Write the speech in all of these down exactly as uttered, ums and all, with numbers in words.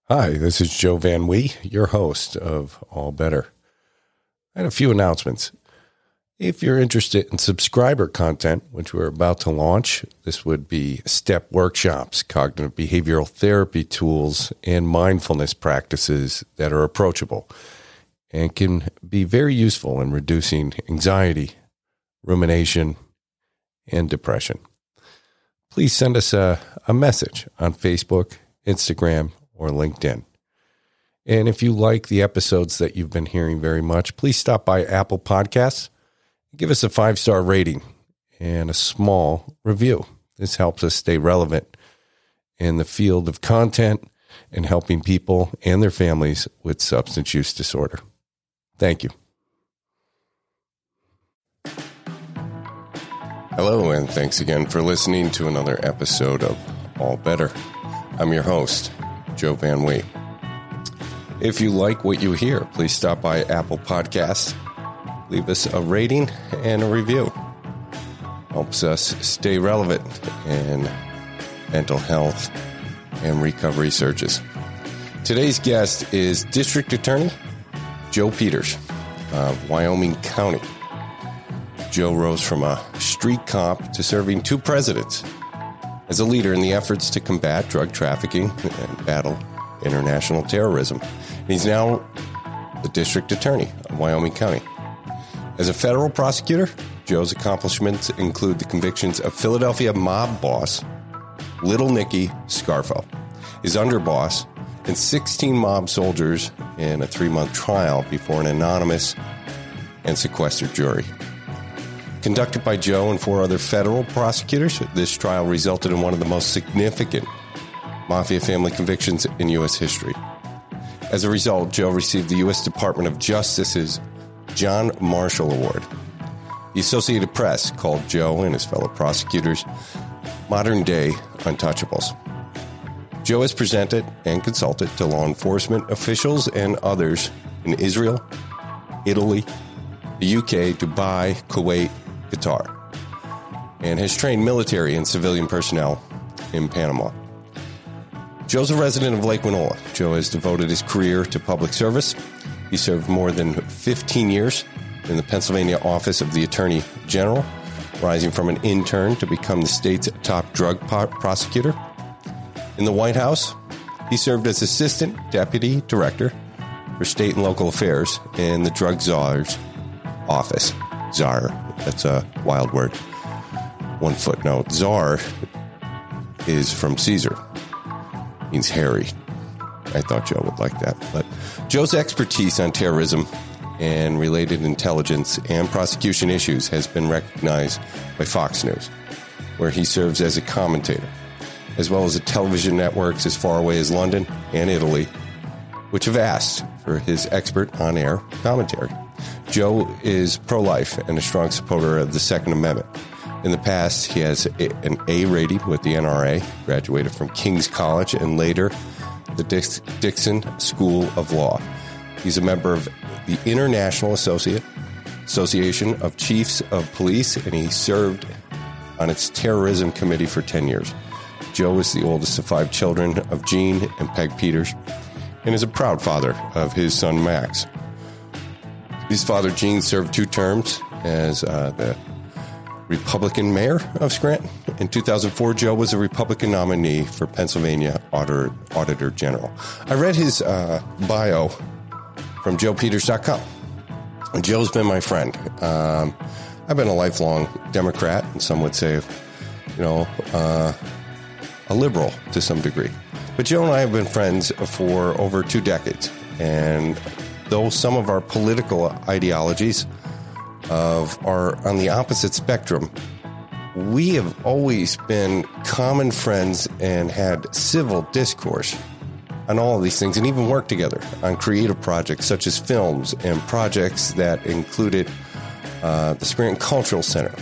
Hi, this is Joe Van Wee, your host of All Better. I had a few announcements. If you're interested in subscriber content, which we're about to launch, this would be STEP workshops, cognitive behavioral therapy tools, and mindfulness practices that are approachable and can be very useful in reducing anxiety, rumination, and depression. Please send us a, a message on Facebook, Instagram, or LinkedIn. And if you like the episodes that you've been hearing very much, please stop by Apple Podcasts and give us a five-star rating and a small review. This helps us stay relevant in the field of content and helping people and their families with substance use disorder. Thank you. Hello, and thanks again for listening to another episode of All Better. I'm your host, Joe Van Wee. If you like what you hear, please stop by Apple Podcasts, leave us a rating and a review. Helps us stay relevant in mental health and recovery searches. Today's guest is District Attorney Joe Peters of Wyoming County. Joe rose from a street cop to serving two presidents as a leader in the efforts to combat drug trafficking and battle international terrorism. He's now the District Attorney of Wyoming County. As a federal prosecutor, Joe's accomplishments include the convictions of Philadelphia mob boss Little Nicky Scarfo, his underboss, and sixteen mob soldiers in a three-month trial before an anonymous and sequestered jury. Conducted by Joe and four other federal prosecutors, this trial resulted in one of the most significant mafia family convictions in U S history. As a result, Joe received the U S Department of Justice's John Marshall Award. The Associated Press called Joe and his fellow prosecutors modern-day untouchables. Joe has presented and consulted to law enforcement officials and others in Israel, Italy, the U K, Dubai, Kuwait, Qatar, and has trained military and civilian personnel in Panama. Joe's a resident of Lake Winola. Joe has devoted his career to public service. He served more than fifteen years in the Pennsylvania Office of the Attorney General, rising from an intern to become the state's top drug prosecutor. In the White House, he served as Assistant Deputy Director for State and Local Affairs in the Drug Czar's office. Czar, that's a wild word. One footnote, Czar is from Caesar. Means hairy. I thought Joe would like that. But Joe's expertise on terrorism and related intelligence and prosecution issues has been recognized by Fox News, where he serves as a commentator, as well as the television networks as far away as London and Italy, which have asked for his expert on-air commentary. Joe is pro-life and a strong supporter of the Second Amendment. In the past, he has a, an A rating with the N R A, graduated from King's College, and later the Dix, Dixon School of Law. He's a member of the International Associate, Association of Chiefs of Police, and he served on its terrorism committee for ten years. Joe is the oldest of five children of Gene and Peg Peters, and is a proud father of his son Max. His father, Gene, served two terms as uh, the Republican mayor of Scranton. In two thousand four, Joe was a Republican nominee for Pennsylvania Auditor, Auditor General. I read his uh, bio from joe peters dot com. And Joe's been my friend. Um, I've been a lifelong Democrat, and some would say, you know, uh, a liberal to some degree. But Joe and I have been friends for over two decades, and though some of our political ideologies of are on the opposite spectrum, we have always been common friends and had civil discourse on all of these things, and even worked together on creative projects such as films and projects that included uh, the Scranton Cultural Center.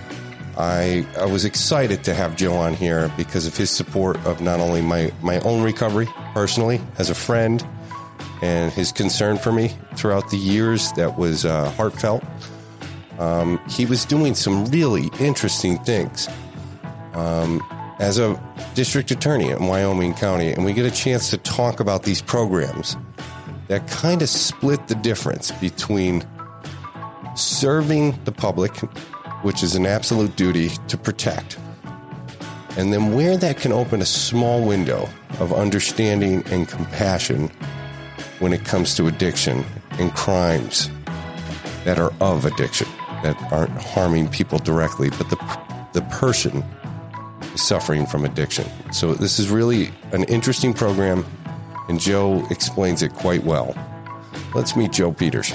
I, I was excited to have Joe on here because of his support of not only my, my own recovery personally as a friend, and his concern for me throughout the years that was uh, heartfelt. Um, he was doing some really interesting things um, as a district attorney in Wyoming County, and we get a chance to talk about these programs that kind of split the difference between serving the public, which is an absolute duty to protect, and then where that can open a small window of understanding and compassion when it comes to addiction and crimes that are of addiction, that aren't harming people directly, but the the person is suffering from addiction. So this is really an interesting program, and Joe explains it quite well. Let's meet Joe Peters.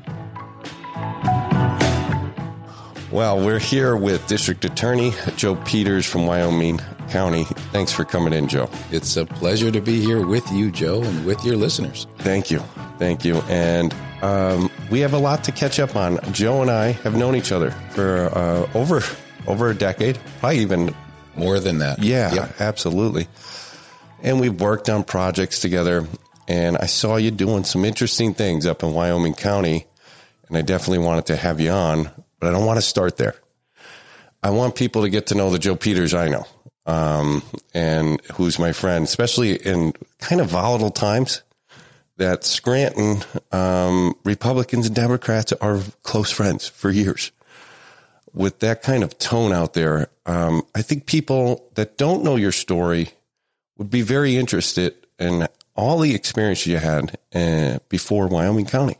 Well, we're here with District Attorney Joe Peters from Wyoming County. Thanks for coming in, Joe. It's a pleasure to be here with you, Joe, and with your listeners. Thank you. Thank you. And um, we have a lot to catch up on. Joe and I have known each other for uh, over over a decade, probably even more than that. Yeah, yep. Absolutely. And we've worked on projects together, and I saw you doing some interesting things up in Wyoming County, and I definitely wanted to have you on, but I don't want to start there. I want people to get to know the Joe Peters I know, um, and who's my friend, especially in kind of volatile times that Scranton, um, Republicans and Democrats are close friends for years. With that kind of tone out there, um, I think people that don't know your story would be very interested in all the experience you had uh, before Wyoming County.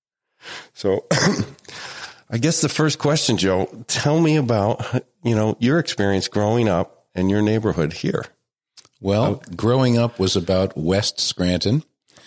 So I guess the first question, Joe, tell me about, you know, your experience growing up in your neighborhood here. Well, uh, growing up was about West Scranton,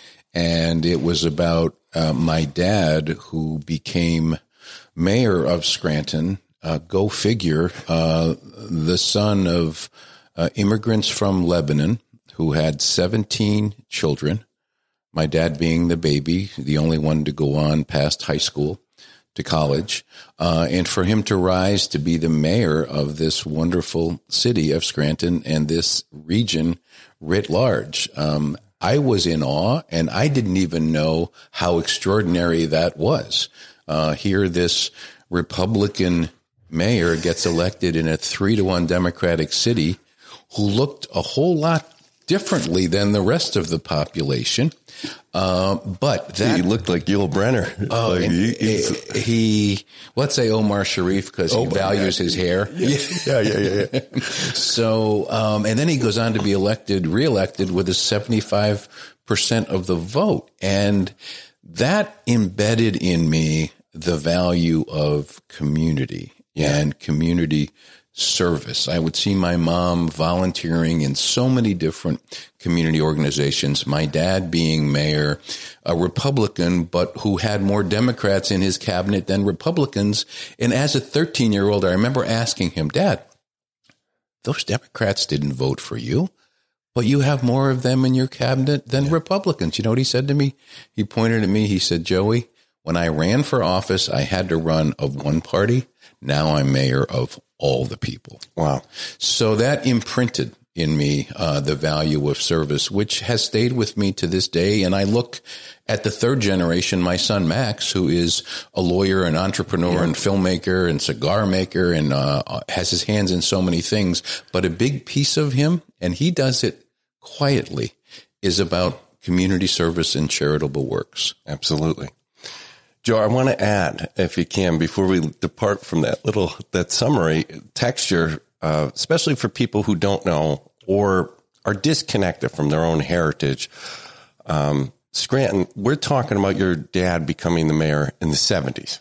and it was about uh, my dad, who became mayor of Scranton. Uh, go figure, uh, the son of uh, immigrants from Lebanon who had seventeen children, my dad being the baby, the only one to go on past high school to college, uh, and for him to rise to be the mayor of this wonderful city of Scranton and this region writ large. Um, I was in awe, and I didn't even know how extraordinary that was. Uh, here, this Republican mayor gets elected in a three to one Democratic city who looked a whole lot differently than the rest of the population. Uh, but that he looked like Yul Brenner. Oh, like he, he, let's say Omar Sharif, because he oh, values yeah. his hair. Yeah, yeah, yeah, yeah. yeah. So, um, and then he goes on to be elected, reelected with a seventy-five percent of the vote. And that embedded in me the value of community. Yeah. And community service. I would see my mom volunteering in so many different community organizations. My dad being mayor, a Republican, but who had more Democrats in his cabinet than Republicans. And as a thirteen-year-old, I remember asking him, Dad, those Democrats didn't vote for you, but you have more of them in your cabinet than yeah. Republicans. You know what he said to me? He pointed at me. He said, Joey, when I ran for office, I had to run of one party. Now I'm mayor of all the people. Wow. So that imprinted in me uh, the value of service, which has stayed with me to this day. And I look at the third generation, my son Max, who is a lawyer, an entrepreneur, yeah. and filmmaker, and cigar maker, and uh, has his hands in so many things. But a big piece of him, and he does it quietly, is about community service and charitable works. Absolutely. Joe, I want to add, if you can, before we depart from that little, that summary texture, uh, especially for people who don't know or are disconnected from their own heritage. Um, Scranton, we're talking about your dad becoming the mayor in the seventies.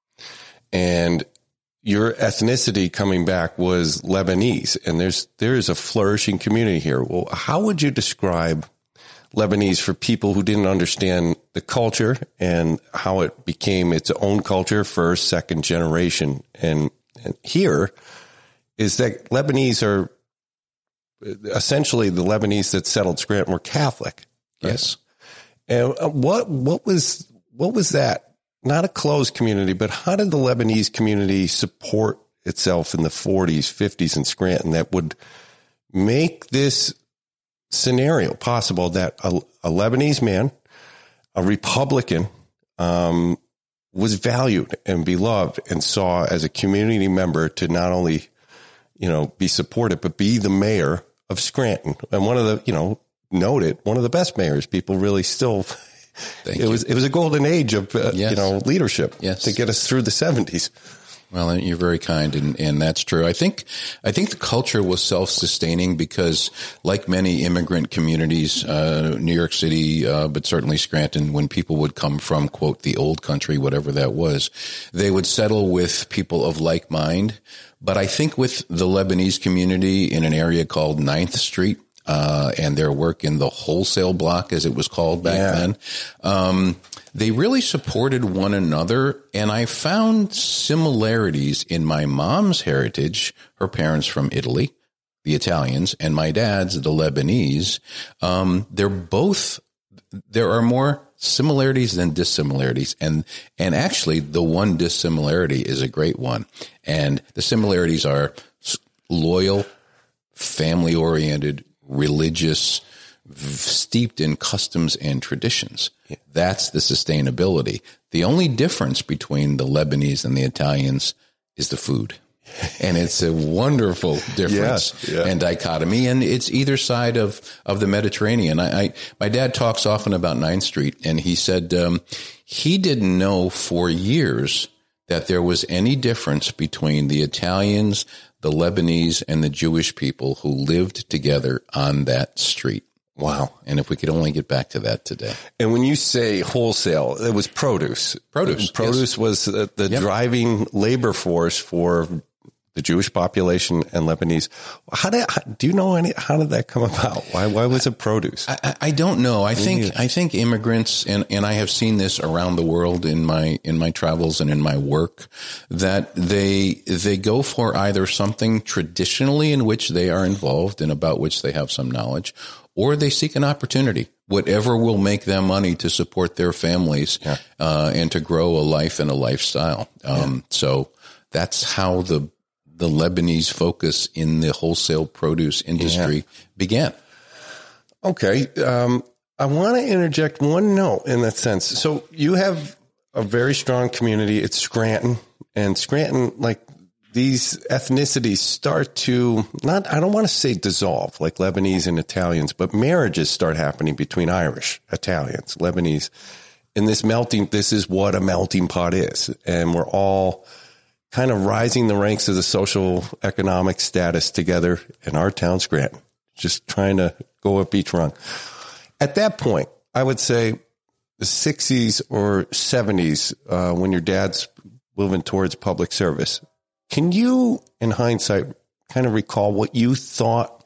And your ethnicity coming back was Lebanese, and there's, there is a flourishing community here. Well, how would you describe Lebanese for people who didn't understand the culture and how it became its own culture, first, second generation? And, and here is that Lebanese are essentially the Lebanese that settled Scranton were Catholic. Right? Yes. And what, what was, what was that? Not a closed community, but how did the Lebanese community support itself in the forties, fifties in Scranton that would make this scenario possible that a, a Lebanese man, a Republican, um, was valued and beloved and saw as a community member to not only you know, be supported, but be the mayor of Scranton. And one of the, you know, noted one of the best mayors. People really still, Thank it you. was, it was a golden age of, uh, yes. you know, leadership yes. to get us through the seventies. Well, you're very kind, and, and that's true. I think I think the culture was self-sustaining because, like many immigrant communities, uh, New York City, uh, but certainly Scranton, when people would come from, quote, the old country, whatever that was, they would settle with people of like mind. But I think with the Lebanese community in an area called ninth Street, uh, and their work in the wholesale block, as it was called back yeah. then, um, they really supported one another, and I found similarities in my mom's heritage, her parents from Italy, the Italians, and my dad's, the Lebanese. Um, they're both, there are more similarities than dissimilarities, and and actually the one dissimilarity is a great one, and the similarities are loyal, family-oriented, religious, steeped in customs and traditions. That's the sustainability. The only difference between the Lebanese and the Italians is the food. And it's a wonderful difference yeah, yeah. and dichotomy. And it's either side of, of the Mediterranean. I, I, my dad talks often about ninth Street, and he said um, he didn't know for years that there was any difference between the Italians, the Lebanese, and the Jewish people who lived together on that street. Wow. And if we could only get back to that today. And when you say wholesale, it was produce. Produce. Produce yes. was the, the yep. driving labor force for the Jewish population and Lebanese. How did, do you know any, how did that come about? Why, why was it produce? I, I don't know. I think, I think immigrants, and, and I have seen this around the world in my, in my travels and in my work, that they, they go for either something traditionally in which they are involved and about which they have some knowledge, or they seek an opportunity, whatever will make them money to support their families, yeah. uh, and to grow a life and a lifestyle. Um, yeah. So that's how the, the Lebanese focus in the wholesale produce industry yeah. began. Okay. Um, I want to interject one note in that sense. So you have a very strong community. It's Scranton, and Scranton, like, these ethnicities start to not, I don't want to say dissolve like Lebanese and Italians, but marriages start happening between Irish, Italians, Lebanese. And this melting, this is what a melting pot is. And we're all kind of rising the ranks of the social economic status together in our town, Scranton, just trying to go up each rung. At that point, I would say the sixties or seventies, uh, when your dad's moving towards public service. Can you, in hindsight, kind of recall what you thought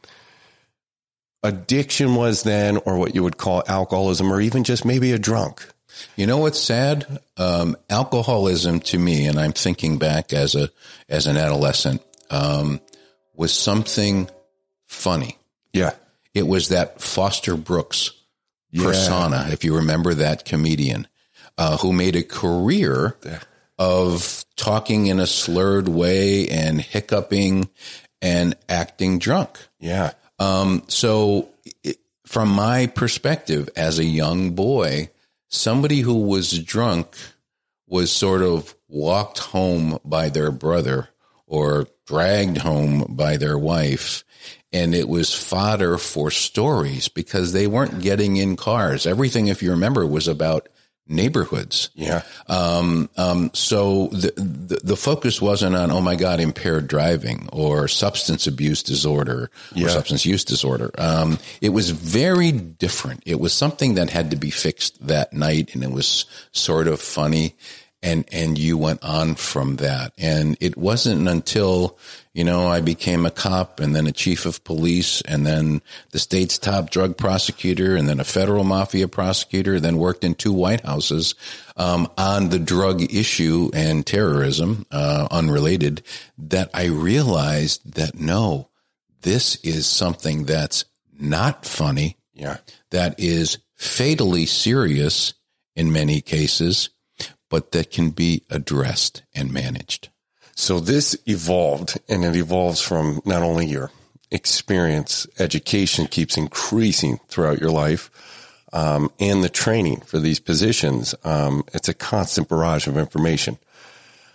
addiction was then, or what you would call alcoholism, or even just maybe a drunk? You know what's sad? Um, alcoholism to me, and I'm thinking back as a as an adolescent, um, was something funny. Yeah. It was that Foster Brooks persona, yeah. if you remember that comedian, uh, who made a career yeah. of talking in a slurred way and hiccuping and acting drunk. Yeah. Um, so it, from my perspective as a young boy, somebody who was drunk was sort of walked home by their brother or dragged home by their wife. And it was fodder for stories because they weren't getting in cars. Everything, if you remember, was about neighborhoods. Yeah. Um, um, so the, the, the focus wasn't on, oh my God, impaired driving or substance abuse disorder yeah. or substance use disorder. Um, it was very different. It was something that had to be fixed that night, and it was sort of funny. And, and you went on from that. And it wasn't until, you know, I became a cop and then a chief of police and then the state's top drug prosecutor and then a federal mafia prosecutor, then worked in two White Houses, um, on the drug issue and terrorism, uh, unrelated, that I realized that no, this is something that's not funny. Yeah. That is fatally serious in many cases, but that can be addressed and managed. So this evolved, and it evolves from not only your experience, education keeps increasing throughout your life, um, and the training for these positions. Um, it's a constant barrage of information.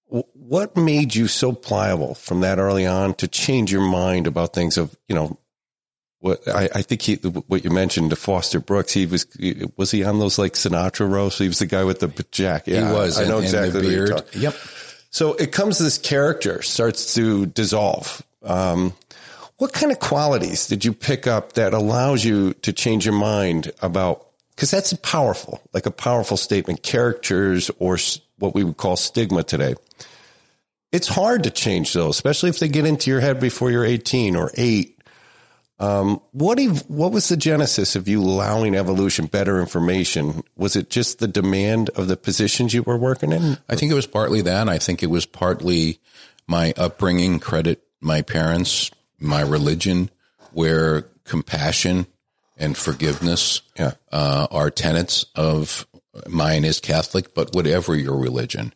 what made you so pliable from that early on to change your mind about things of, you know, what I, I think he, what you mentioned to Foster Brooks, he was, was he on those like Sinatra roasts? He was the guy with the jacket. Yeah, he was. I know and, exactly and the beard. what you're Yep. So it comes to this character starts to dissolve. Um, what kind of qualities did you pick up that allows you to change your mind about, because that's powerful, like a powerful statement, characters or what we would call stigma today. It's hard to change those, especially if they get into your head before you're eighteen or eight. Um, what ev- what was the genesis of you allowing evolution better information? Was it just the demand of the positions you were working in? I think it was partly that. I think it was partly my upbringing, credit my parents, my religion, where compassion and forgiveness yeah. uh, are tenets of mine is Catholic, but whatever your religion.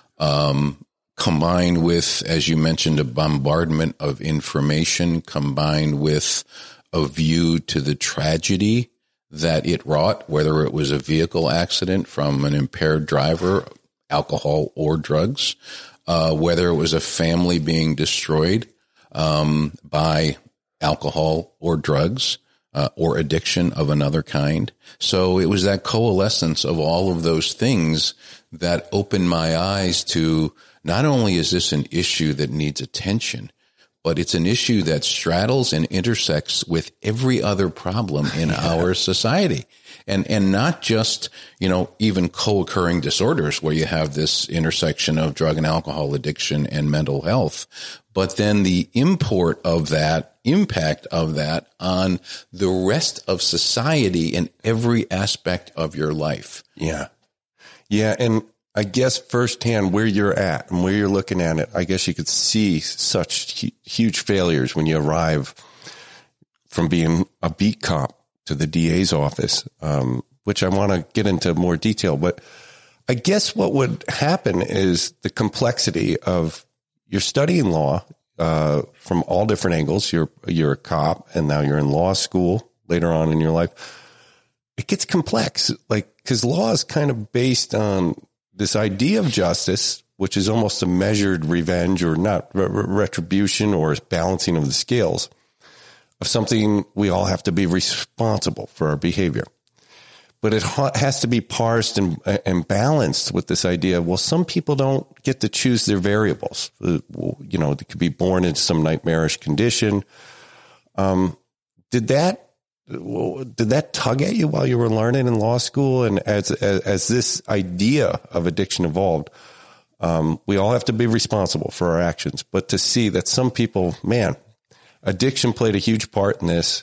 Um, combined with, as you mentioned, a bombardment of information, combined with a view to the tragedy that it wrought, whether it was a vehicle accident from an impaired driver, alcohol or drugs, uh, whether it was a family being destroyed um, by alcohol or drugs, uh, or addiction of another kind. So it was that coalescence of all of those things that opened my eyes to not only is this an issue that needs attention, but it's an issue that straddles and intersects with every other problem in yeah. our society. And, and not just, you know, even co-occurring disorders where you have this intersection of drug and alcohol addiction and mental health, but then the import of that, impact of that on the rest of society in every aspect of your life. Yeah. Yeah. And I guess firsthand where you're at and where you're looking at it, I guess you could see such hu- huge failures when you arrive from being a beat cop to the D A's office, um, which I want to get into more detail. But I guess what would happen is the complexity of you're studying law uh, from all different angles. You're you're a cop, and now you're in law school later on in your life. It gets complex, like because law is kind of based on this idea of justice, which is almost a measured revenge or not re- retribution or balancing of the scales of something we all have to be responsible for our behavior. But it ha- has to be parsed and, and balanced with this idea of, well, some people don't get to choose their variables. Uh, you know, they could be born into some nightmarish condition. Um, did that Did that tug at you while you were learning in law school? And as as, as this idea of addiction evolved, um, we all have to be responsible for our actions. But to see that some people, man, addiction played a huge part in this.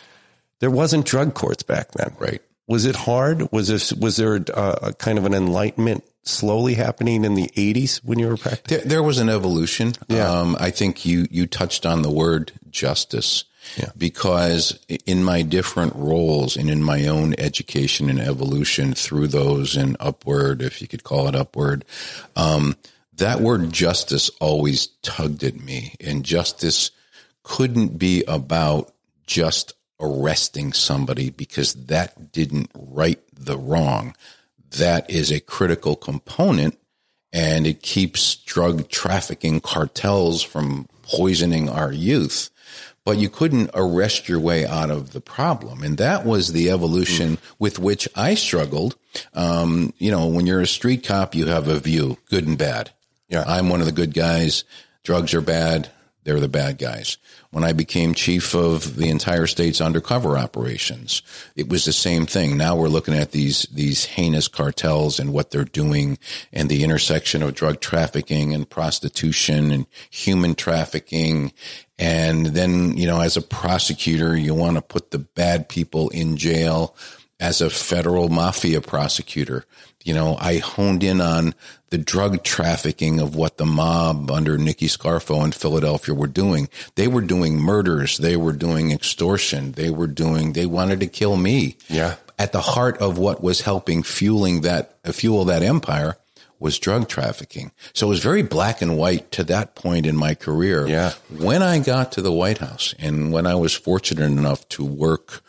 There wasn't drug courts back then, right? Was it hard? Was this was there a, a kind of an enlightenment slowly happening in the eighties when you were practicing? There, there was an evolution. Yeah. Um, I think you you touched on the word justice. Yeah. Because in my different roles and in my own education and evolution through those and upward, if you could call it upward, um, that word justice always tugged at me. And justice couldn't be about just arresting somebody because that didn't right the wrong. That is a critical component, and it keeps drug trafficking cartels from poisoning our youth. But you couldn't arrest your way out of the problem. And that was the evolution mm. with which I struggled. Um, you know, when you're a street cop, you have a view, good and bad. Yeah. I'm one of the good guys. Drugs are bad. They're the bad guys. When I became chief of the entire state's undercover operations, it was the same thing. Now we're looking at these these heinous cartels and what they're doing and the intersection of drug trafficking and prostitution and human trafficking. And then, you know, as a prosecutor, you want to put the bad people in jail. As a federal mafia prosecutor, you know, I honed in on the drug trafficking of what the mob under Nicky Scarfo in Philadelphia were doing. They were doing murders. They were doing extortion. They were doing, they wanted to kill me. Yeah. At the heart of what was helping fueling that, uh, fuel that empire was drug trafficking. So it was very black and white to that point in my career. Yeah. When I got to the White House and when I was fortunate enough to work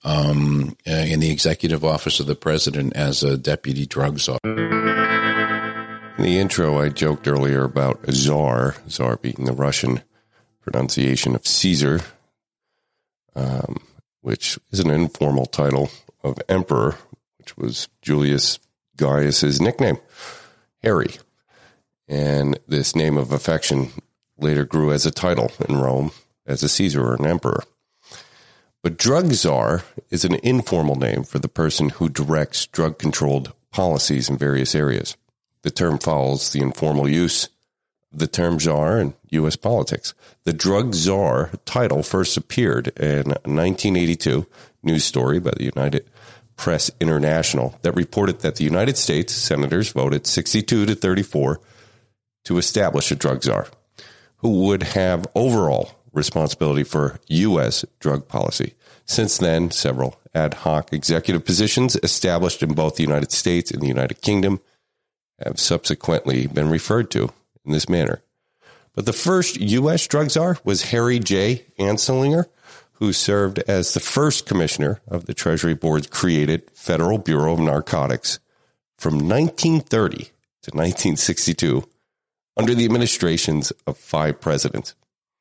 Um, in the executive office of the president as a deputy drugs officer. In the intro, I joked earlier about Tsar, Tsar being the Russian pronunciation of Caesar, um, which is an informal title of emperor, which was Julius Gaius's nickname, Harry. And this name of affection later grew as a title in Rome as a Caesar or an emperor. But drug czar is an informal name for the person who directs drug-controlled policies in various areas. The term follows the informal use of the term czar in U S politics. The drug czar title first appeared in a nineteen eighty-two news story by the United Press International that reported that the United States senators voted sixty-two to thirty-four to establish a drug czar who would have overall responsibility for U S drug policy. Since then, several ad hoc executive positions established in both the United States and the United Kingdom have subsequently been referred to in this manner. But the first U S drug czar was Harry J. Anslinger, who served as the first commissioner of the Treasury Board's created Federal Bureau of Narcotics from nineteen thirty to nineteen sixty-two under the administrations of five presidents.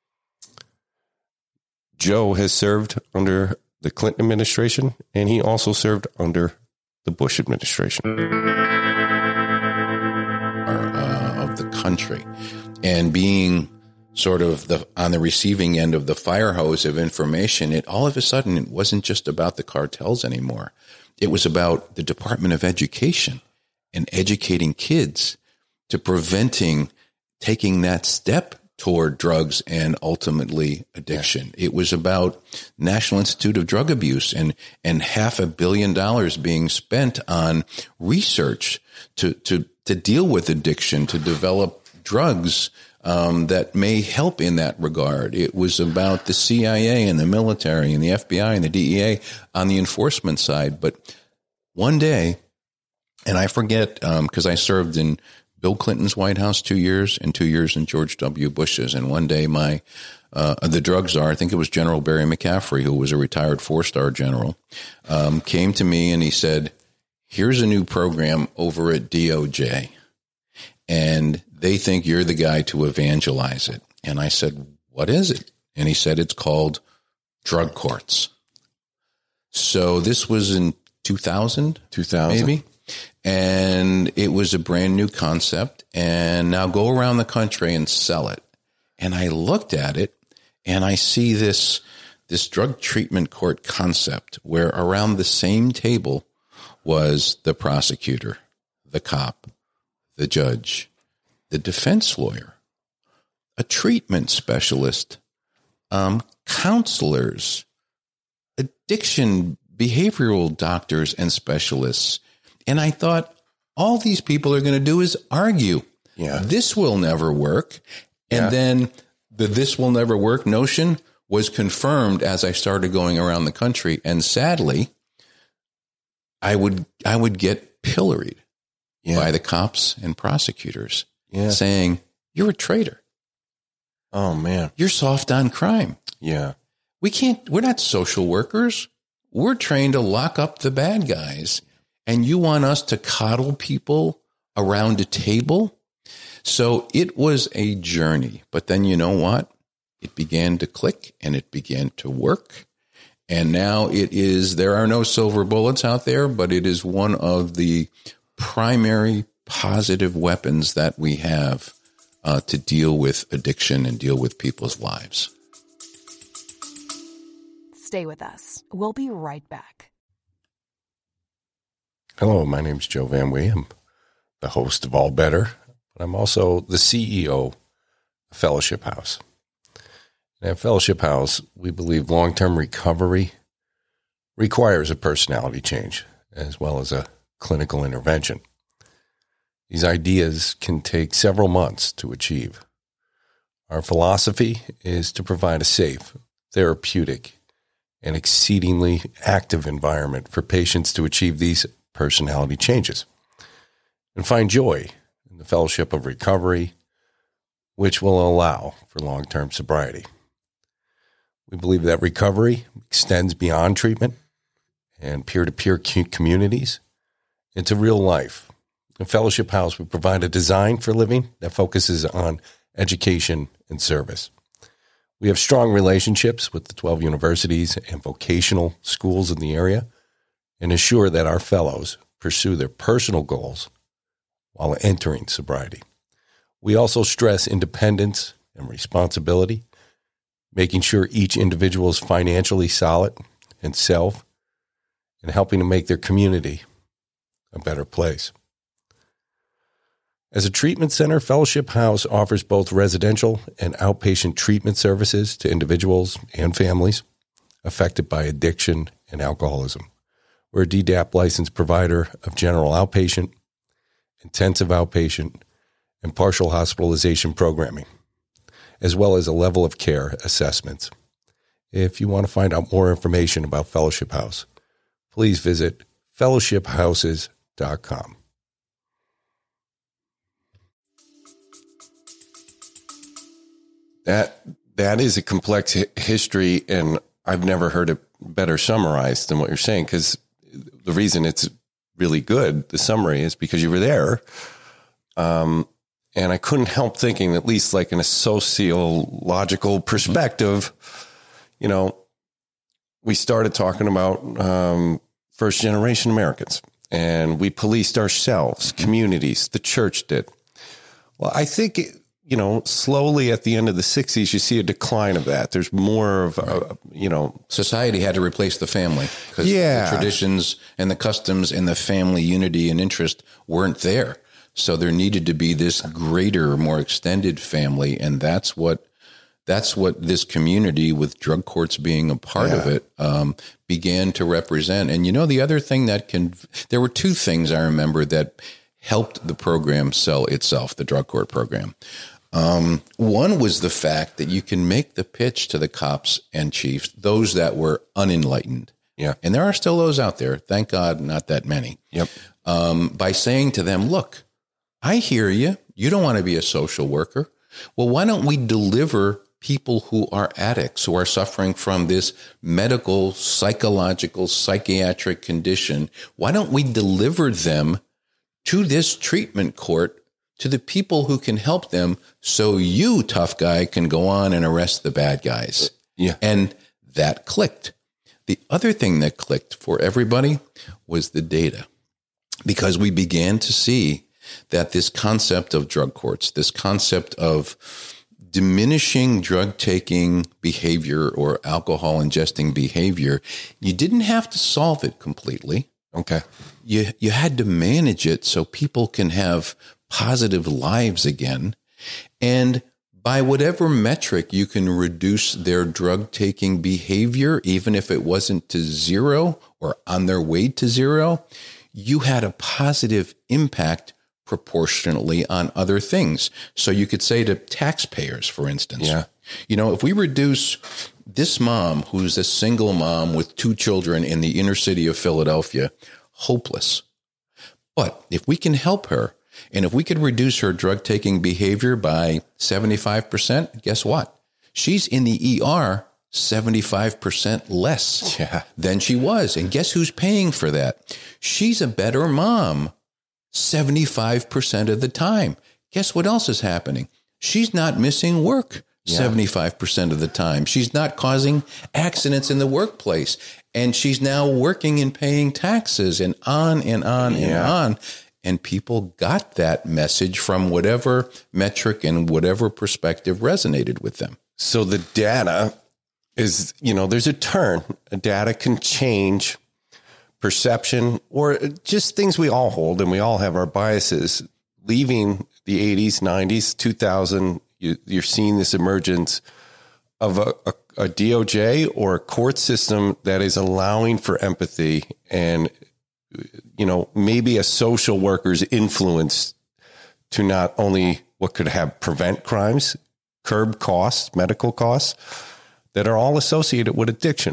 Joe has served under the Clinton administration, and he also served under the Bush administration. Uh, of the country, and being sort of the on the receiving end of the fire hose of information, it all of a sudden it wasn't just about the cartels anymore. It was about the Department of Education and educating kids to preventing taking that step toward drugs and ultimately addiction. Yeah. It was about National Institute of Drug Abuse and, and half a billion dollars being spent on research to, to, to deal with addiction, to develop drugs um, that may help in that regard. It was about the C I A and the military and the F B I and the D E A on the enforcement side. But one day, and I forget because um, I served in Bill Clinton's White House two years and two years in George W. Bush's. And one day my, uh, the drug czar, I think it was General Barry McCaffrey, who was a retired four-star general, um, came to me and he said, here's a new program over at D O J, and they think you're the guy to evangelize it. And I said, what is it? And he said, it's called drug courts. So this was in two thousand, two thousand maybe. And it was a brand new concept, and now go around the country and sell it. And I looked at it and I see this, this drug treatment court concept where around the same table was the prosecutor, the cop, the judge, the defense lawyer, a treatment specialist, um, counselors, addiction, behavioral doctors and specialists. And I thought, all these people are going to do is argue. Yeah. This will never work. And yeah. then the this will never work notion was confirmed as I started going around the country. And sadly, I would I would get pilloried yeah. by the cops and prosecutors yeah. saying, you're a traitor. Oh, man. You're soft on crime. Yeah. We can't, we're not social workers. We're trained to lock up the bad guys. And you want us to coddle people around a table? So it was a journey. But then you know what? It began to click and it began to work. And now it is, there are no silver bullets out there, but it is one of the primary positive weapons that we have uh, to deal with addiction and deal with people's lives. Stay with us. We'll be right back. Hello, my name is Joe Van Wee. I'm the host of All Better, but I'm also the C E O of Fellowship House. And at Fellowship House, we believe long-term recovery requires a personality change as well as a clinical intervention. These ideas can take several months to achieve. Our philosophy is to provide a safe, therapeutic, and exceedingly active environment for patients to achieve these personality changes and find joy in the fellowship of recovery, which will allow for long-term sobriety. We believe that recovery extends beyond treatment and peer-to-peer communities into real life In Fellowship House, we provide a design for living that focuses on education and service. We have strong relationships with the twelve universities and vocational schools in the area and ensure that our fellows pursue their personal goals while entering sobriety. We also stress independence and responsibility, making sure each individual is financially solid and self, and helping to make their community a better place. As a treatment center, Fellowship House offers both residential and outpatient treatment services to individuals and families affected by addiction and alcoholism. We're a D D A P licensed provider of general outpatient, intensive outpatient, and partial hospitalization programming, as well as a level of care assessments. If you want to find out more information about Fellowship House, please visit fellowship houses dot com. That that is a complex hi- history, and I've never heard it better summarized than what you're saying, because the reason it's really good, the summary, is because you were there. Um, and I couldn't help thinking, at least like in a sociological perspective, you know, we started talking about um, first generation Americans, and we policed ourselves, communities, the church did. Well, I think, it, you know, slowly at the end of the sixties, you see a decline of that. There's more of, a, you know. Society had to replace the family because Yeah. the traditions and the customs and the family unity and interest weren't there. So there needed to be this greater, more extended family. And that's what that's what this community, with drug courts being a part Yeah. of it, um, began to represent. And, you know, the other thing that can, there were two things I remember that helped the program sell itself, the drug court program. Um, one was the fact that you can make the pitch to the cops and chiefs, those that were unenlightened. Yeah. And there are still those out there. Thank God, not that many. Yep. Um, by saying to them, look, I hear you. You don't want to be a social worker. Well, why don't we deliver people who are addicts, who are suffering from this medical, psychological, psychiatric condition? Why don't we deliver them to this treatment court, to the people who can help them, so you, tough guy, can go on and arrest the bad guys? Yeah. And that clicked. The other thing that clicked for everybody was the data, because we began to see that this concept of drug courts, this concept of diminishing drug-taking behavior or alcohol ingesting behavior, you didn't have to solve it completely. Okay. You you had to manage it so people can have positive lives again. And by whatever metric you can reduce their drug-taking behavior, even if it wasn't to zero or on their way to zero, you had a positive impact proportionately on other things. So you could say to taxpayers, for instance, Yeah. you know, if we reduce this mom, who's a single mom with two children in the inner city of Philadelphia, hopeless. But if we can help her, and if we could reduce her drug-taking behavior by seventy-five percent, guess what? She's in the E R seventy-five percent less Yeah. than she was. And guess who's paying for that? She's a better mom seventy-five percent of the time. Guess what else is happening? She's not missing work Yeah. seventy-five percent of the time. She's not causing accidents in the workplace. And she's now working and paying taxes, and on and on and Yeah. on. And people got that message from whatever metric and whatever perspective resonated with them. So the data is, you know, there's a turn. Data can change perception or just things we all hold, and we all have our biases. Leaving the eighties, nineties, two thousand, you, you're seeing this emergence of a, a, a D O J or a court system that is allowing for empathy and, you know, maybe a social worker's influence to not only what could have prevent crimes, curb costs, medical costs that are all associated with addiction.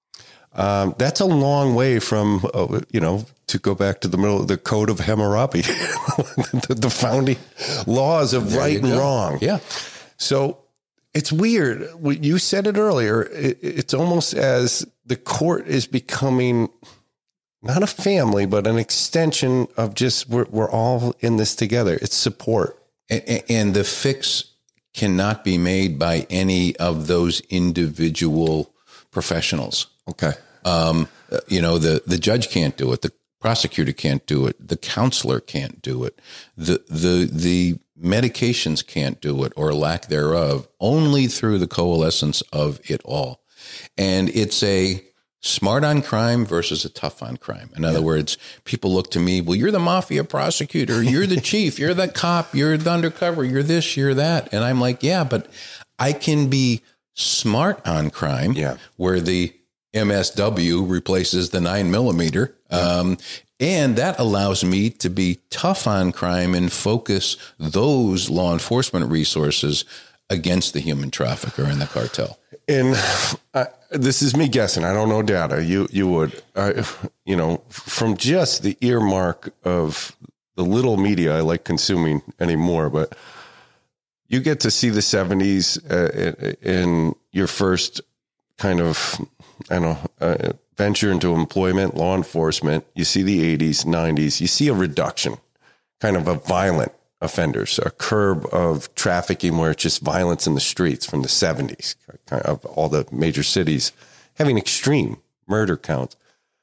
Um, that's a long way from, uh, you know, to go back to the middle of the Code of Hammurabi, the, the founding laws of There right you and go. wrong. Yeah. So it's weird. You said it earlier. It, it's almost as the court is becoming not a family, but an extension of just we're, we're all in this together. It's support. And, and the fix cannot be made by any of those individual professionals. Okay. Um, you know, the, the judge can't do it. The prosecutor can't do it. The counselor can't do it. The, the, the medications can't do it, or lack thereof, only through the coalescence of it all. And it's a smart on crime versus a tough on crime. In other yeah. words, people look to me, well, you're the mafia prosecutor, you're the chief, you're the cop, you're the undercover, you're this, you're that. And I'm like, yeah, but I can be smart on crime, yeah. where the M S W replaces the nine millimeter. Yeah. Um, and that allows me to be tough on crime and focus those law enforcement resources against the human trafficker and the cartel. And uh, this is me guessing. I don't know data. You you would, uh, you know, from just the earmark of the little media I like consuming anymore, but you get to see the seventies uh, in your first kind of, I don't know, uh, venture into employment, law enforcement. You see the eighties, nineties. You see a reduction, kind of a violent offenders, a curb of trafficking where it's just violence in the streets from the seventies, kind of all the major cities having extreme murder counts.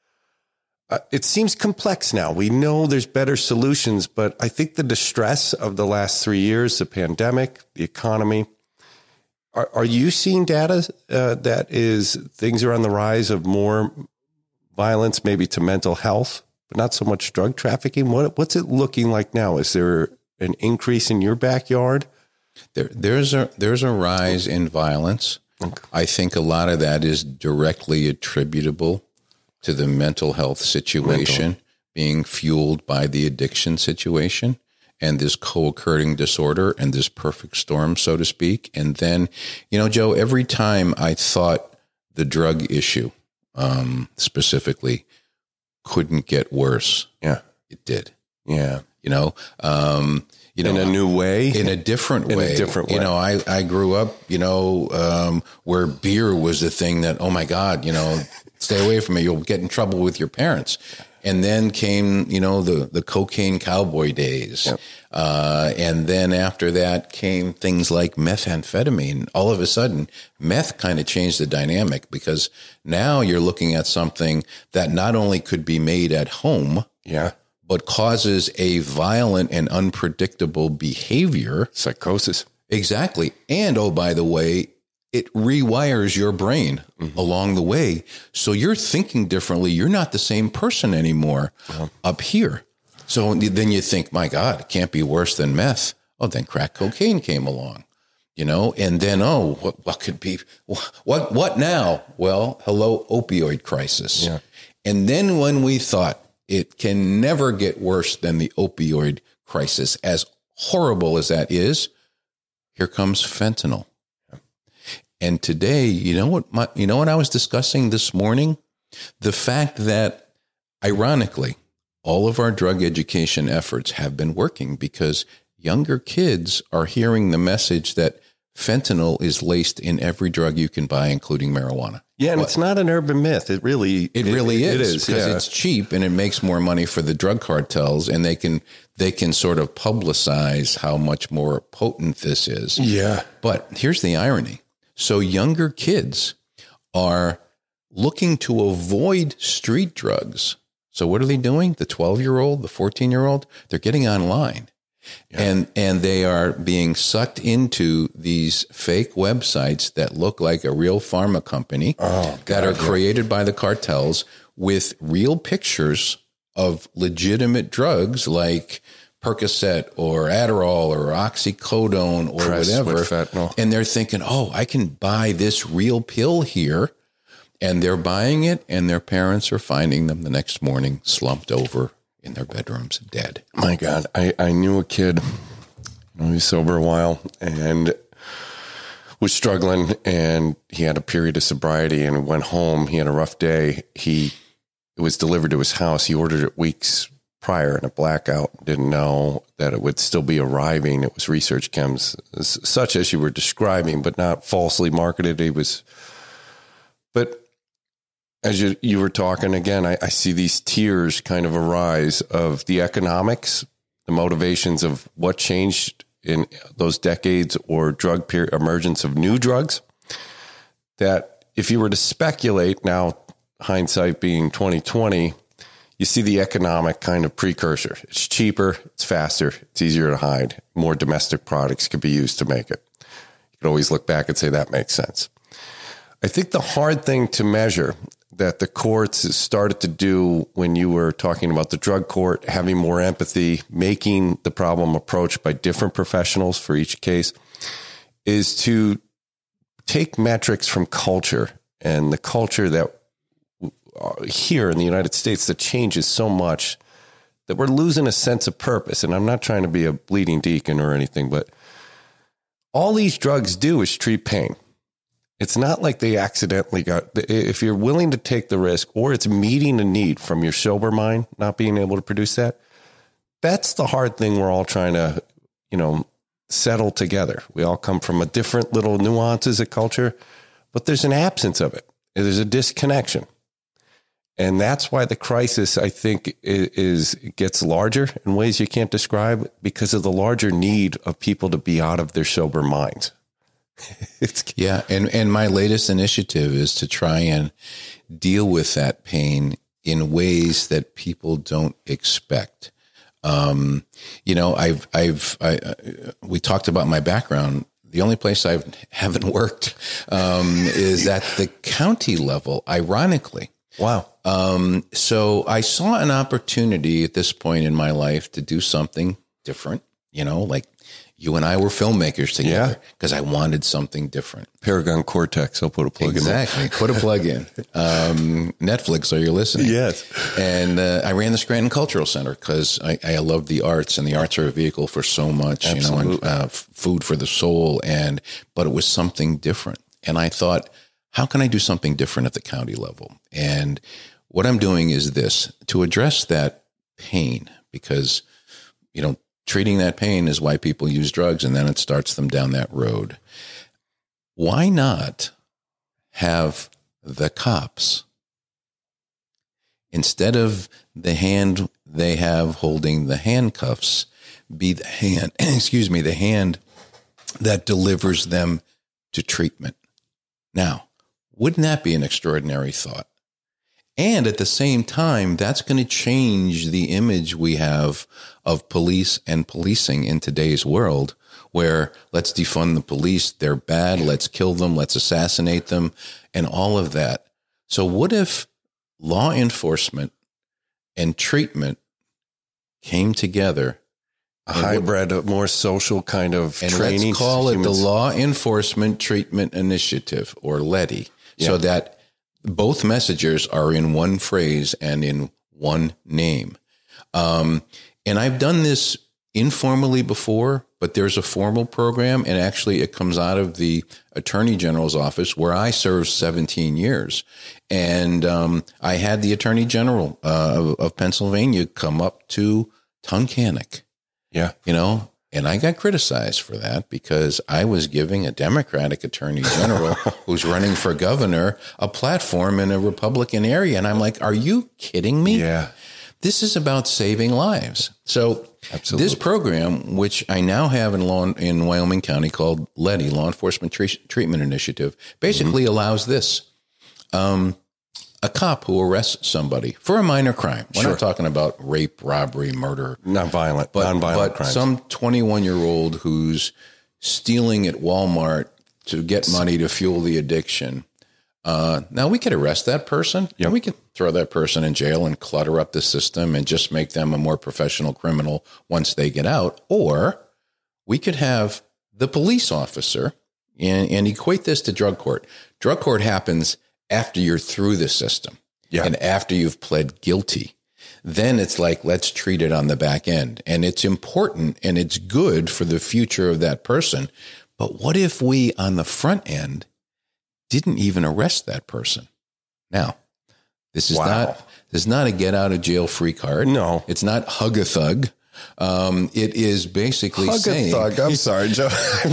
Uh, it seems complex now. We know there's better solutions, but I think the distress of the last three years, the pandemic, the economy, are, are you seeing data uh, that is things are on the rise of more violence, maybe to mental health, but not so much drug trafficking? What, what's it looking like now? Is there an increase in your backyard? There, there's a there's a rise in violence. Okay. I think a lot of that is directly attributable to the mental health situation mental. being fueled by the addiction situation and this co-occurring disorder and this perfect storm, so to speak. And then, you know, Joe, every time I thought the drug issue um, specifically couldn't get worse, yeah, it did. Yeah. You know, um, you know, in a new way, in a different way, in a different way. You know, I, I grew up, you know, um, where beer was the thing that, oh my God, you know, stay away from it. You'll get in trouble with your parents. And then came, you know, the, the cocaine cowboy days. Yep. Uh, and then after that came things like methamphetamine. All of a sudden, meth kind of changed the dynamic, because now you're looking at something that not only could be made at home, yeah, but causes a violent and unpredictable behavior. Psychosis. Exactly. And, oh, by the way, it rewires your brain mm-hmm. along the way. So you're thinking differently. You're not the same person anymore uh-huh. up here. So then you think, my God, it can't be worse than meth. Oh, then crack cocaine came along, you know, and then, oh, what, what could be, what, what now? Well, hello, opioid crisis. Yeah. And then when we thought, it can never get worse than the opioid crisis, as horrible as that is, here comes fentanyl. And today, you know what, my, you know what I was discussing this morning? The fact that, ironically, all of our drug education efforts have been working because younger kids are hearing the message that fentanyl is laced in every drug you can buy, including marijuana. Yeah, and what? It's not an urban myth. It really, it really it, is. It is because yeah. it's cheap and it makes more money for the drug cartels, and they can they can sort of publicize how much more potent this is. Yeah. But here's the irony: so younger kids are looking to avoid street drugs. So what are they doing? The twelve-year-old, the fourteen-year-old, they're getting online. Yeah. And and they are being sucked into these fake websites that look like a real pharma company oh, that God, are yeah. created by the cartels with real pictures of legitimate drugs like Percocet or Adderall or oxycodone or Pressed whatever. with fentanyl. And they're thinking, oh, I can buy this real pill here. And they're buying it, and their parents are finding them the next morning slumped over in their bedrooms, dead. My God, I, I knew a kid, you know, he was sober a while and was struggling, and he had a period of sobriety and went home. He had a rough day. He, it was delivered to his house. He ordered it weeks prior in a blackout, didn't know that it would still be arriving. It was research chems, such as you were describing, but not falsely marketed. He was, but As you, you were talking again, I, I see these tiers kind of arise of the economics, the motivations of what changed in those decades or drug peer emergence of new drugs. That if you were to speculate now, hindsight being twenty twenty, you see the economic kind of precursor. It's cheaper, it's faster, it's easier to hide. More domestic products could be used to make it. You could always look back and say that makes sense. I think the hard thing to measure that the courts started to do when you were talking about the drug court, having more empathy, making the problem approached by different professionals for each case, is to take metrics from culture and the culture that here in the United States that changes so much that we're losing a sense of purpose. And I'm not trying to be a bleeding deacon or anything, but all these drugs do is treat pain. It's not like they accidentally got, if you're willing to take the risk or it's meeting a need from your sober mind, not being able to produce that, that's the hard thing we're all trying to, you know, settle together. We all come from a different little nuances of culture, but there's an absence of it. There's a disconnection. And that's why the crisis, I think, is, is gets larger in ways you can't describe because of the larger need of people to be out of their sober minds. It's, yeah. And, and my latest initiative is to try and deal with that pain in ways that people don't expect. Um, you know, I've, I've, I, we talked about my background. The only place I haven't worked, um, is at the county level, ironically. Wow. Um, so I saw an opportunity at this point in my life to do something different, you know, like you and I were filmmakers together because yeah. I wanted something different. Paragon Cortex. I'll put a plug exactly. in. Exactly. Put a plug in. Um, Netflix, so you're listening. Yes. And uh, I ran the Scranton Cultural Center because I, I love the arts, and the arts are a vehicle for so much, Absolutely. you know, and, uh, food for the soul. And, but it was something different. And I thought, how can I do something different at the county level? And what I'm doing is this, to address that pain, because, you know, treating that pain is why people use drugs, and then it starts them down that road. Why not have the cops, instead of the hand they have holding the handcuffs, be the hand, excuse me, the hand that delivers them to treatment? Now, wouldn't that be an extraordinary thought? And at the same time, that's going to change the image we have of police and policing in today's world, where let's defund the police, they're bad, let's kill them, let's assassinate them, and all of that. So what if law enforcement and treatment came together? A hybrid, a more social kind of and training. Let's call it the Law Enforcement Treatment Initiative, or LETI, yeah. so that both messengers are in one phrase and in one name. Um, and I've done this informally before, but there's a formal program, and actually it comes out of the Attorney General's office, where I served seventeen years. And um, I had the Attorney General uh, of, of Pennsylvania come up to Tunkhannock. Yeah. You know, and I got criticized for that because I was giving a Democratic Attorney General who's running for governor a platform in a Republican area. And I'm like, are you kidding me? Yeah. This is about saving lives. So Absolutely. This program, which I now have in law in Wyoming County, called LETI, Law Enforcement Tre- Treatment Initiative, basically mm-hmm. allows this. Um, A cop who arrests somebody for a minor crime. We're sure. not talking about rape, robbery, murder. Non-violent, but, non-violent but crimes. Some twenty-one-year-old who's stealing at Walmart to get money to fuel the addiction. Uh, now, we could arrest that person. Yep. We could throw that person in jail and clutter up the system and just make them a more professional criminal once they get out. Or we could have the police officer and, and equate this to drug court. Drug court happens after you're through the system yeah. and after you've pled guilty. Then it's like, let's treat it on the back end. And it's important and it's good for the future of that person. But what if we on the front end didn't even arrest that person? Now, this is wow. not this is not a get out of jail free card. No. It's not hug a thug. Um, it is basically Hug saying, a thug. I'm sorry, Joe.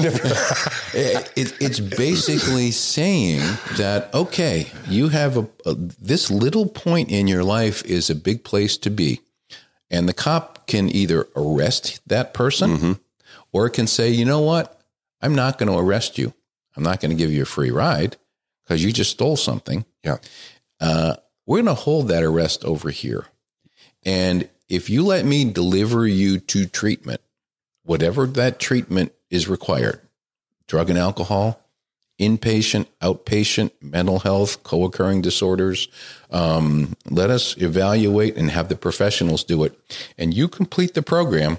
it, it, it's basically saying that, okay, you have a, a, this little point in your life is a big place to be. And the cop can either arrest that person mm-hmm. or it can say, you know what? I'm not going to arrest you. I'm not going to give you a free ride because you just stole something. Yeah. Uh, we're going to hold that arrest over here. And if you let me deliver you to treatment, whatever that treatment is required, drug and alcohol, inpatient, outpatient, mental health, co-occurring disorders, um, let us evaluate and have the professionals do it. And you complete the program,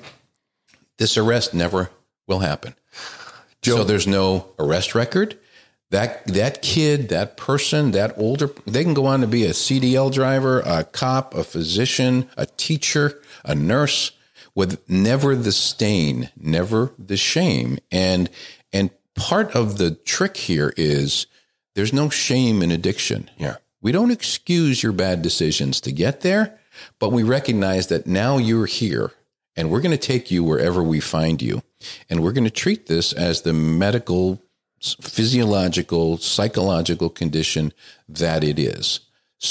this arrest never will happen. Joe, so there's no arrest record. That that kid, that person, that older, they can go on to be a C D L driver, a cop, a physician, a teacher, a nurse, with never the stain, never the shame. And and part of the trick here is there's no shame in addiction. Yeah. We don't excuse your bad decisions to get there, but we recognize that now you're here and we're going to take you wherever we find you. And we're going to treat this as the medical, physiological, psychological condition that it is.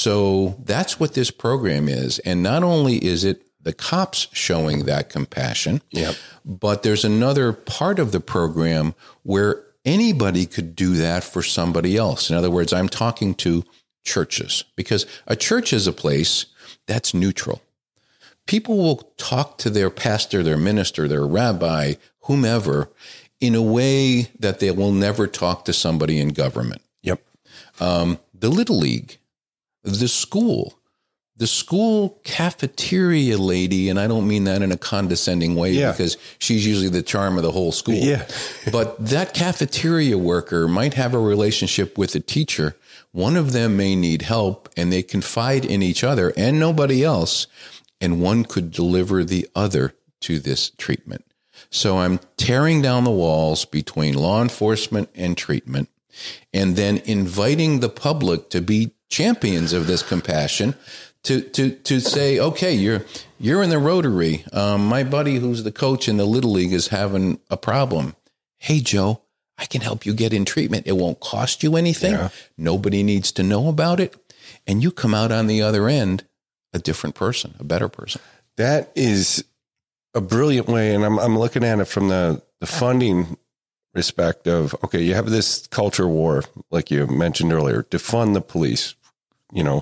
So that's what this program is. And not only is it the cops showing that compassion, yep. but there's another part of the program where anybody could do that for somebody else. In other words, I'm talking to churches because a church is a place that's neutral. People will talk to their pastor, their minister, their rabbi, whomever, in a way that they will never talk to somebody in government. Yep. Um, the Little League, the school, the school cafeteria lady, and I don't mean that in a condescending way yeah. because she's usually the charm of the whole school. Yeah. But that cafeteria worker might have a relationship with a teacher. One of them may need help and they confide in each other and nobody else. And one could deliver the other to this treatment. So I'm tearing down the walls between law enforcement and treatment, and then inviting the public to be champions of this compassion, to to to say, okay, you're you're in the Rotary. Um, my buddy who's the coach in the Little League is having a problem. Hey, Joe, I can help you get in treatment. It won't cost you anything. Yeah. Nobody needs to know about it. And you come out on the other end a different person, a better person. That is a brilliant way. And I'm I'm looking at it from the, the funding respect of, okay, you have this culture war, like you mentioned earlier, defund the police, you know,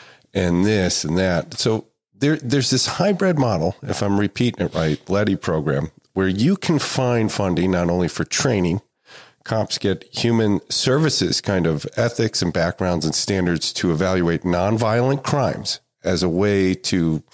and this and that. So there there's this hybrid model, if I'm repeating it right, L E D I program, where you can find funding not only for training, cops get human services kind of ethics and backgrounds and standards to evaluate nonviolent crimes as a way to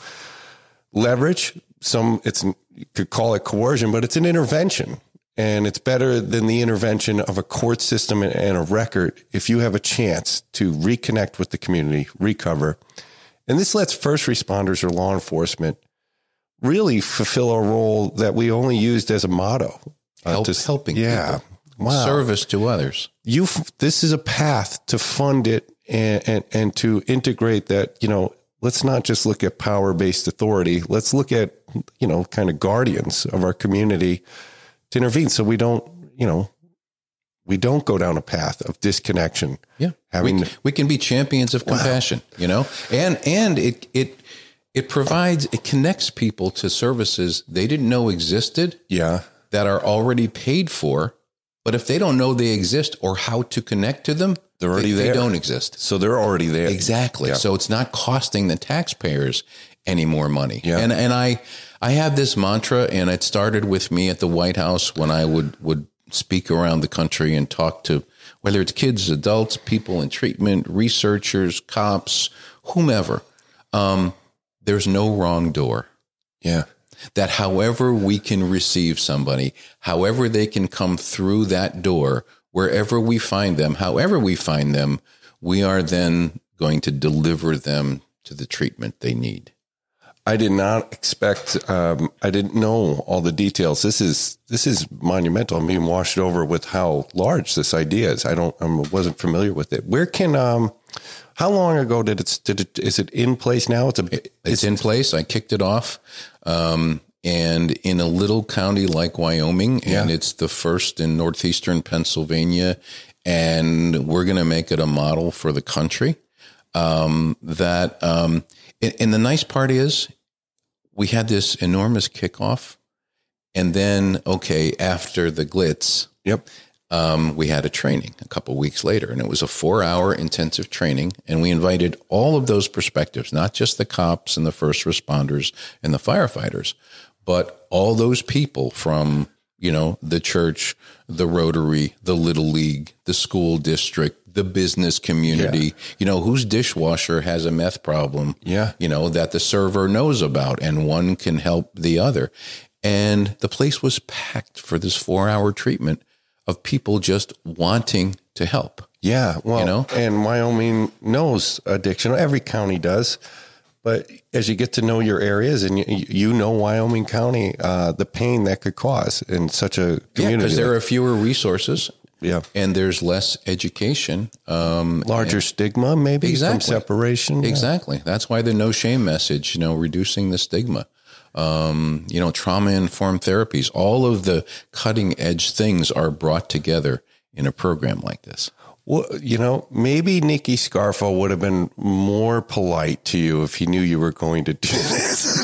leverage some, it's, you could call it coercion, but it's an intervention. And it's better than the intervention of a court system and a record if you have a chance to reconnect with the community, recover. And this lets first responders or law enforcement really fulfill a role that we only used as a motto. Uh, Help, to, helping yeah, people. Wow. Service to others. You, this is a path to fund it and, and, and to integrate that, you know, let's not just look at power-based authority. Let's look at, you know, kind of guardians of our community to intervene. So we don't, you know, we don't go down a path of disconnection. Yeah. Having, we, we can be champions of compassion, wow. you know, and, and it, it, it provides, it connects people to services they didn't know existed. Yeah. That are already paid for. But if they don't know they exist or how to connect to them, they're already they, there. They don't exist. So they're already there. Exactly. Yeah. So it's not costing the taxpayers any more money. Yeah. And and I I have this mantra, and it started with me at the White House when I would would speak around the country and talk to whether it's kids, adults, people in treatment, researchers, cops, whomever. Um, there's no wrong door. Yeah. That however we can receive somebody, however they can come through that door, wherever we find them, however we find them, we are then going to deliver them to the treatment they need. I did not expect, um, I didn't know all the details. This is, this is monumental. I'm being washed over with how large this idea is. I don't, I wasn't familiar with it. Where can, um, how long ago did it, did it, is it in place now? It's a, it's in place. I kicked it off. Um, and in a little county like Wyoming, Yeah. and it's the first in northeastern Pennsylvania, and we're going to make it a model for the country. Um, that, um, and, and the nice part is we had this enormous kickoff, and then, okay, after the glitz, Yep. um, we had a training a couple of weeks later, and it was a four-hour intensive training, and we invited all of those perspectives, not just the cops and the first responders and the firefighters, but all those people from, you know, the church, the Rotary, the Little League, the school district, the business community, yeah. you know, whose dishwasher has a meth problem, yeah. you know, that the server knows about, and one can help the other. And the place was packed for this four-hour treatment of people just wanting to help. Yeah, well, you know? And Wyoming knows addiction. Every county does. But as you get to know your areas and you, you know Wyoming County, uh, the pain that could cause in such a community. Yeah, because there are fewer resources. Yeah. And there's less education. Um, Larger and, stigma, maybe, exactly. from separation. Exactly. Yeah. That's why the no shame message, you know, reducing the stigma. Um, you know, trauma-informed therapies, all of the cutting-edge things are brought together in a program like this. Well, you know, maybe Nicky Scarfo would have been more polite to you if he knew you were going to do this.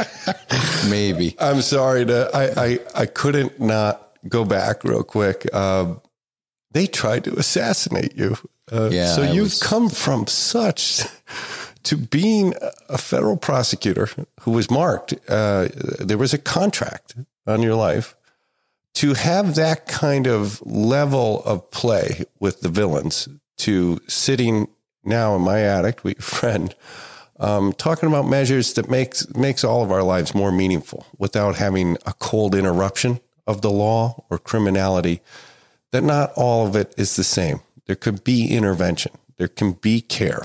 Maybe. I'm sorry to, I, I, I couldn't not go back real quick. Uh, they tried to assassinate you. Uh, yeah, so you've was... come from such to being a federal prosecutor who was marked. Uh, there was a contract on your life. To have that kind of level of play with the villains, to sitting now in my attic with your friend, um, talking about measures that makes makes all of our lives more meaningful without having a cold interruption of the law or criminality, that not all of it is the same. There could be intervention. There can be care.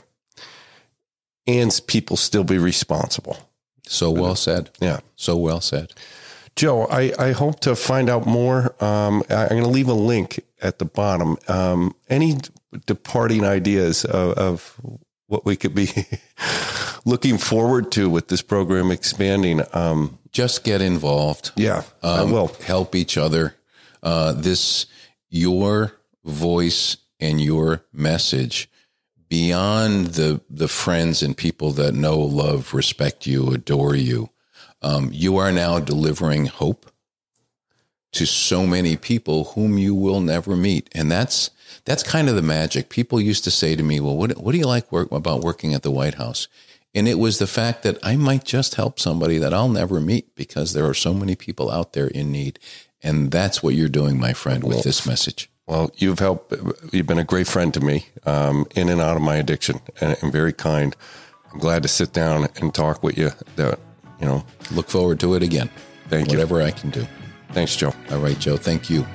And people still be responsible. So well said. Yeah. So well said. Joe, I, I hope to find out more. Um, I, I'm going to leave a link at the bottom. Um, any departing ideas of, of what we could be looking forward to with this program expanding? Um, Just get involved. Yeah, um, I will. Help each other. Uh, this, your voice and your message beyond the, the friends and people that know, love, respect you, adore you. Um, you are now delivering hope to so many people whom you will never meet. And that's that's kind of the magic. People used to say to me, well, what, what do you like work, about working at the White House? And it was the fact that I might just help somebody that I'll never meet because there are so many people out there in need. And that's what you're doing, my friend, with well, this message. Well, you've helped. You've been a great friend to me um, in and out of my addiction, and, and very kind. I'm glad to sit down and talk with you. That, you know, look forward to it again. Thank you. Whatever I can do. Thanks, Joe. All right, Joe. Thank you.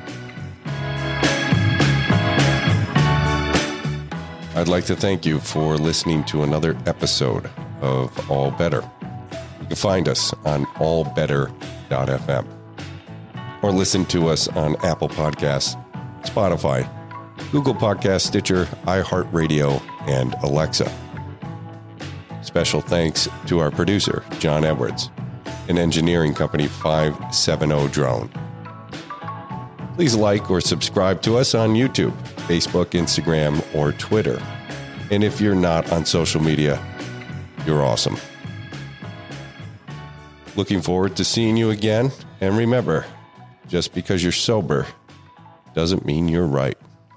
I'd like to thank you for listening to another episode of All Better. You can find us on all better dot f m or listen to us on Apple Podcasts, Spotify, Google Podcasts, Stitcher, iHeartRadio, and Alexa. Special thanks to our producer, John Edwards, and engineering company five seventy Drone. Please like or subscribe to us on YouTube, Facebook, Instagram, or Twitter. And if you're not on social media, you're awesome. Looking forward to seeing you again. And remember, just because you're sober doesn't mean you're right.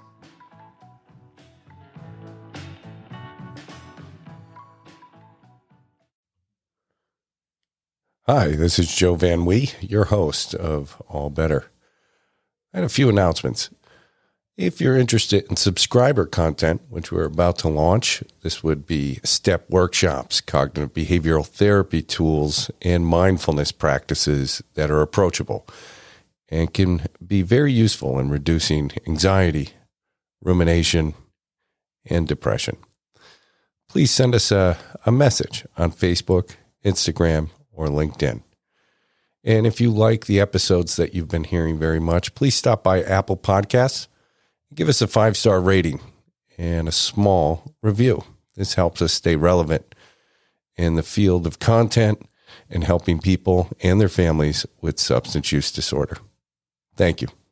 Hi, this is Joe Van Wee, your host of All Better. I had a few announcements. If you're interested in subscriber content, which we're about to launch, this would be STEP workshops, cognitive behavioral therapy tools, and mindfulness practices that are approachable and can be very useful in reducing anxiety, rumination, and depression. Please send us a, a message on Facebook, Instagram, or LinkedIn. And if you like the episodes that you've been hearing very much, please stop by Apple Podcasts and give us a five-star rating and a small review. This helps us stay relevant in the field of content and helping people and their families with substance use disorder. Thank you.